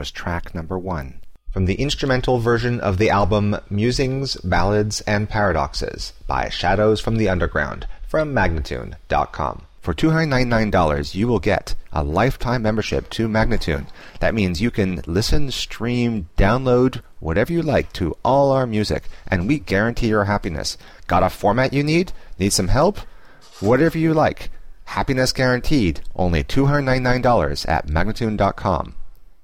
was track number 1. From the instrumental version of the album Musings, Ballads, and Paradoxes by Shadows from the Underground from Magnatune.com. For $299, you will get a lifetime membership to Magnatune. That means you can listen, stream, download, whatever you like to all our music, and we guarantee your happiness. Got a format you need? Need some help? Whatever you like. Happiness guaranteed. Only $299 at Magnatune.com.